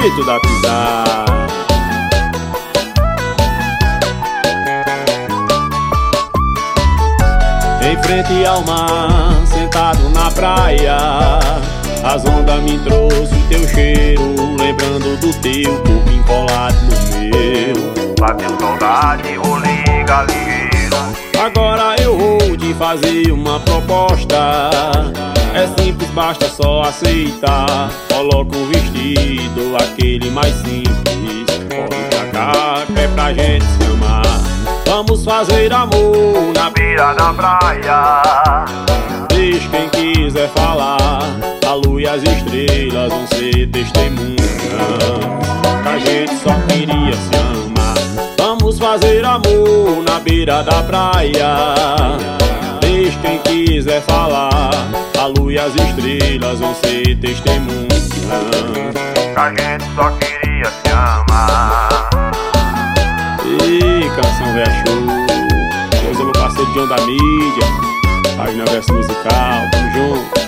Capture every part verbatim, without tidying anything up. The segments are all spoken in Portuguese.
jeito da pisar. Em frente ao mar, sentado na praia, as ondas me trouxe teu cheiro, lembrando do teu corpo encolado no meu. Bateu saudade, vou ligar ligeiro. Agora eu vou te fazer uma proposta. É simples, basta só aceitar. Coloca o vestido, aquele mais simples. Corre pra cá, que é pra gente se amar. Vamos fazer amor na beira da praia. Deixa quem quiser falar. A lua e as estrelas vão ser testemunhas. A gente só queria se amar. Vamos fazer amor na beira da praia. Deixa quem quiser falar. A lua e as estrelas vão ser testemunhas. A gente só queria se amar. Ei, canção velha show. Deus é meu parceiro John da mídia. Página Verso Musical, tamo junto.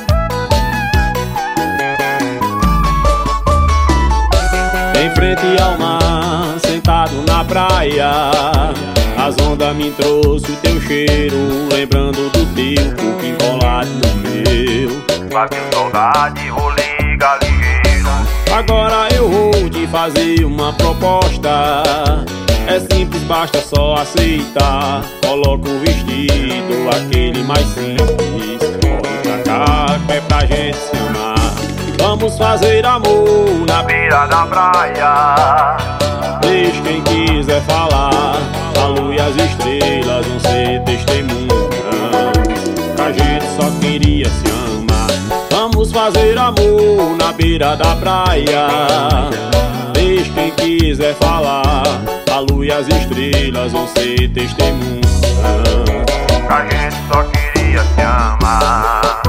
Em frente ao mar, sentado na praia, as ondas me trouxe o teu cheiro, lembrando do teu corpo encolado no meu. Bateu saudade, vou ligar ligeiro. Agora eu vou te fazer uma proposta. É simples, basta só aceitar. Coloca o vestido, aquele mais simples. Corre pra cá, que é pra gente se amar. Vamos fazer amor na beira da praia. Deixa quem quiser falar. A lua e as estrelas vão ser testemunhas. A gente só queria se amar. Vamos fazer amor na beira da praia. Deixa quem quiser falar. A lua e as estrelas vão ser testemunhas. A gente só queria se amar.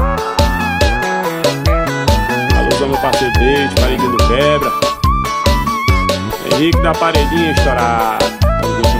Alô, meu parceiro Deide, paredinho do quebra. Henrique da paredinha estourada.